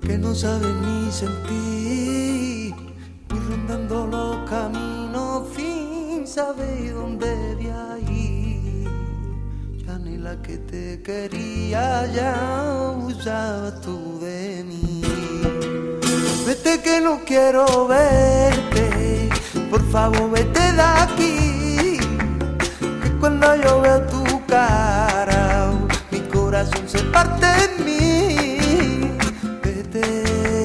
que no sabe ni sentir, voy rondando los caminos sin saber dónde voy a ir. Ya ni la que te quería ya usabas tú de mí. Vete que no quiero verte, por favor vete de aquí, que cuando yo veo tu cara mi corazón se parte en mí. Vete,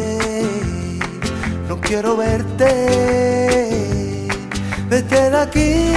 no quiero verte, vete de aquí.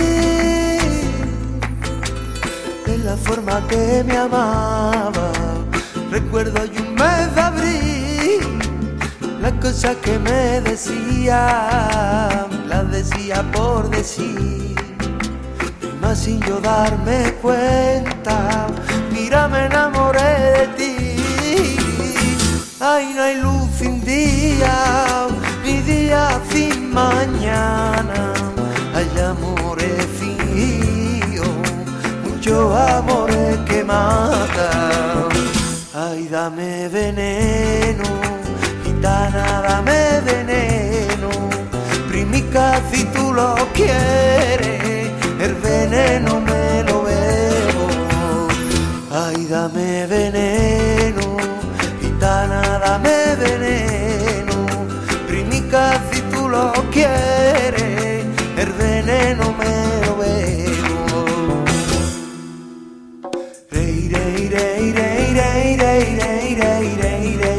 De la forma que me amaba, recuerdo hay un mes de abril, las cosas que me decía, las decía por decir, y más sin yo darme cuenta, mira me enamoré de ti. Ay, no hay luz sin día, ni día sin mañana, hay amores fríos, muchos amores que matan. Ay, dame veneno, gitana, dame veneno, primica si tú lo quieres, el veneno me lo bebo. Ay, dame veneno, gitana, dame veneno, primica si tú lo quieres, el veneno me lo bebo. Rey, rey, rey, rey, rey, rey, rey, rey, rey, rey.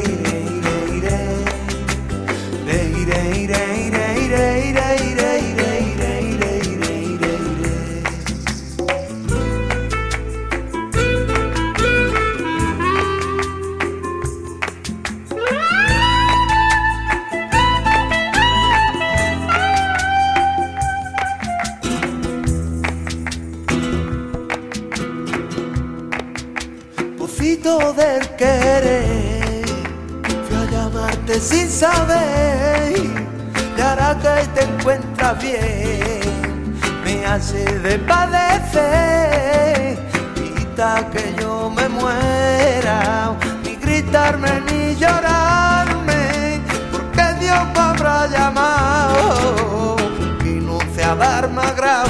Pocito del querer, fui a llamarte sin saber, y ahora que te encuentras bien, me hace de padecer. Evita que yo me muera, ni gritarme ni llorarme, porque Dios me habrá llamado y no sé a dar más grave.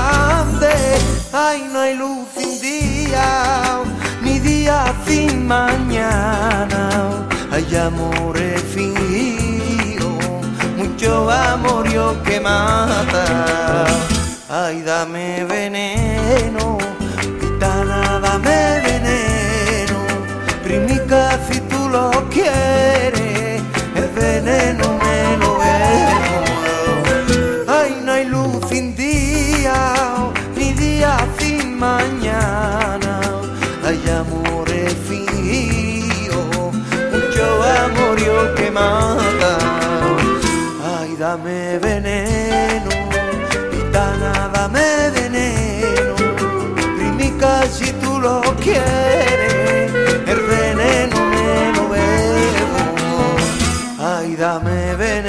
Ay, no hay luz sin día, ni día sin mañana, hay amores fingidos, mucho amorío que mata. Ay, dame veneno, gitana, dame veneno, primica si tú lo quieres, el veneno me lo bebo. Ay, no hay luz sin día, ni día sin mañana, hay amores fingidos, mucho amorío que mata. Ay, dame veneno, gitana, dame veneno, primica si tú lo quieres, el veneno me lo bebo. Ay, dame veneno.